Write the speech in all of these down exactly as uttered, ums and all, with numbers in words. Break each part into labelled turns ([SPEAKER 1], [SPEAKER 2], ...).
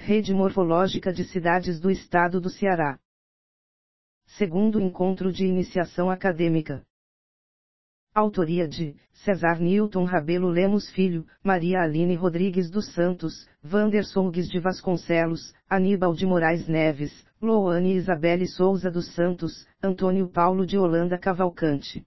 [SPEAKER 1] Rede Morfológica de Cidades do Estado do Ceará. Segundo encontro de iniciação acadêmica. Autoria de César Newton Rabelo Lemos Filho, Maria Aline Rodrigues dos Santos, Wanderson Gues de Vasconcelos, Aníbal de Moraes Neves, Louane Isabelle Souza dos Santos, Antônio Paulo de Holanda Cavalcante.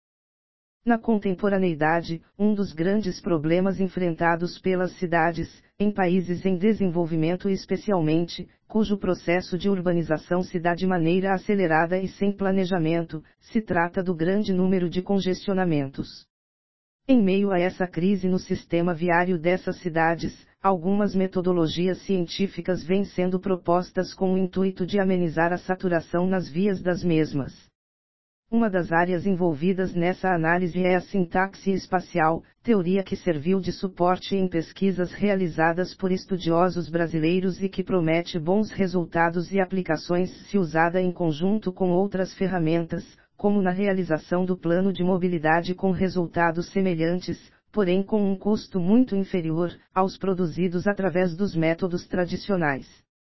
[SPEAKER 1] Na contemporaneidade, um dos grandes problemas enfrentados pelas cidades, em países em desenvolvimento especialmente, cujo processo de urbanização se dá de maneira acelerada e sem planejamento, se trata do grande número de congestionamentos. Em meio a essa crise no sistema viário dessas cidades, algumas metodologias científicas vêm sendo propostas com o intuito de amenizar a saturação nas vias das mesmas. Uma das áreas envolvidas nessa análise é a sintaxe espacial, teoria que serviu de suporte em pesquisas realizadas por estudiosos brasileiros e que promete bons resultados e aplicações se usada em conjunto com outras ferramentas, como na realização do plano de mobilidade com resultados semelhantes, porém com um custo muito inferior aos produzidos através dos métodos tradicionais.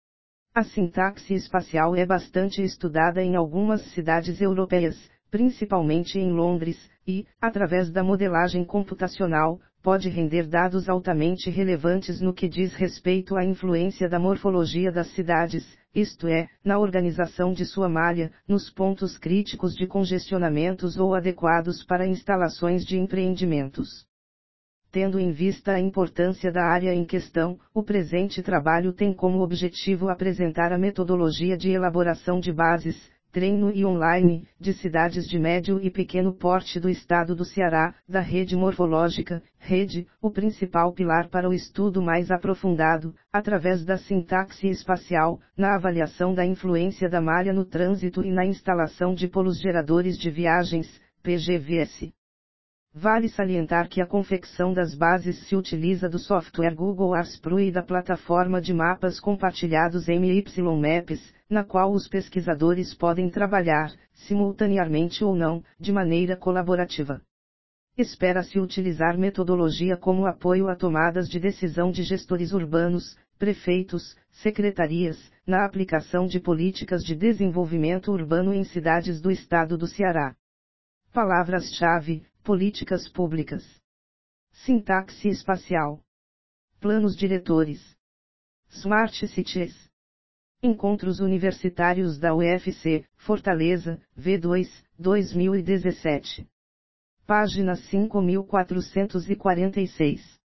[SPEAKER 1] A sintaxe espacial é bastante estudada em algumas cidades europeias, principalmente em Londres, e, através da modelagem computacional, pode render dados altamente relevantes no que diz respeito à influência da morfologia das cidades, isto é, na organização de sua malha, nos pontos críticos de congestionamentos ou adequados para instalações de empreendimentos. Tendo em vista a importância da área em questão, o presente trabalho tem como objetivo apresentar a metodologia de elaboração de bases, treino e online, de cidades de médio e pequeno porte do estado do Ceará, da rede morfológica, rede, o principal pilar para o estudo mais aprofundado, através da sintaxe espacial, na avaliação da influência da malha no trânsito e na instalação de polos geradores de viagens, P G V S. Vale salientar que a confecção das bases se utiliza do software Google Earth Pro e da plataforma de mapas compartilhados M Y Maps, na qual os pesquisadores podem trabalhar, simultaneamente ou não, de maneira colaborativa. Espera-se utilizar metodologia como apoio a tomadas de decisão de gestores urbanos, prefeitos, secretarias, na aplicação de políticas de desenvolvimento urbano em cidades do estado do Ceará. Palavras-chave: políticas públicas. Sintaxe espacial. Planos diretores. Smart Cities. Encontros Universitários da U F C, Fortaleza, V dois, dois mil e dezessete. Página cinco mil quatrocentos e quarenta e seis.